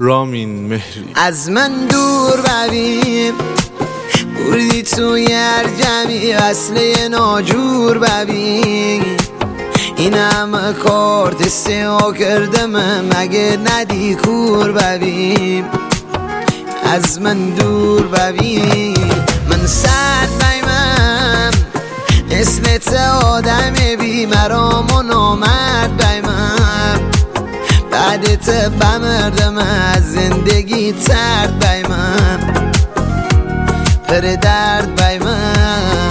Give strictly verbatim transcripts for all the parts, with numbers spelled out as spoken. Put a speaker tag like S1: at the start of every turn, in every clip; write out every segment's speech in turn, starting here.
S1: رامین مهری.
S2: از من دور ببین بردی توی هر جمعی اصله ناجور ببین این همه کارت سیاه کردم مگه ندی کور ببین از من دور ببین من سر بیمم اسمت آدم بی مرام و نامرد بیمم بعدت بمردم از زندگی ترد بیمم پر درد بیمم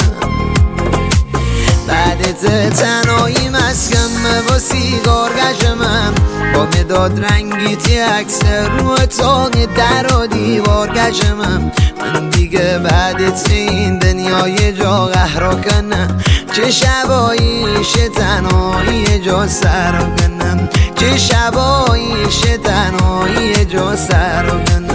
S2: بعدت تنهایی مسکم با سیگار گشمم با مداد رنگی تی عکس رو تاق در و دیوار گشمم من دیگه بعدت این دنیای جا قهرا کنم چه شباییش تنهایی جا سر کنم چه شباییش تنهایی جا سر کنم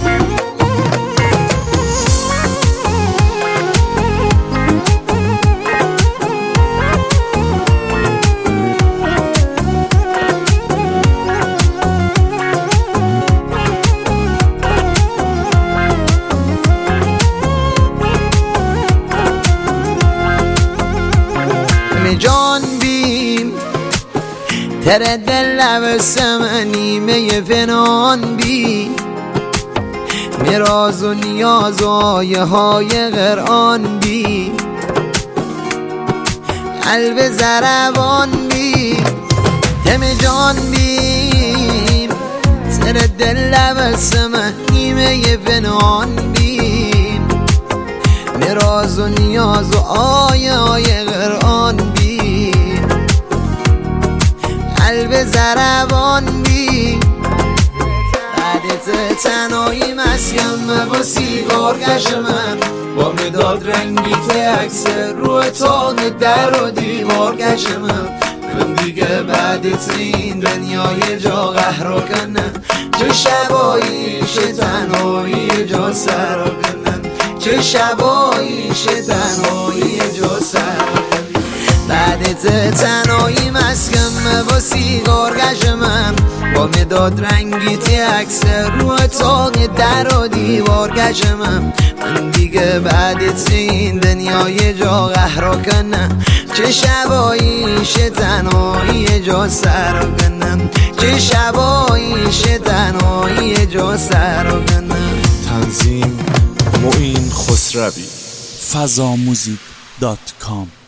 S2: جان بیم تر دل لبسم نیمه فنان بی میراز و نیاز و آیه های قرآن بی قلب زربان بی دم جان بیم تر دل لبسم نیمه فنان بی میراز و نیاز و آیه های قرآن بی قلب زربان بی بعدت تنهایی مسکم با سیگار گشمم با مداد رنگی که عکس رو تاق در و دیوار گشمم من دیگه بعدت این دنیای جا قهرا کنم چه شباییش تنهایی جا سر کنم چه شباییش تنهایی جا سر بعدت تنهایی مسکم با سیگار گشمم با مداد رنگی تی عکس رو تاق در و دیوار گشمم من دیگه بعدت این دنیای جا قهرا کنم چه شباییش تنهایی جا سر کنم چه شباییش تنهایی جا سر کنم.
S1: تنظیم معین خسروی.
S3: فضاموزیک دات کام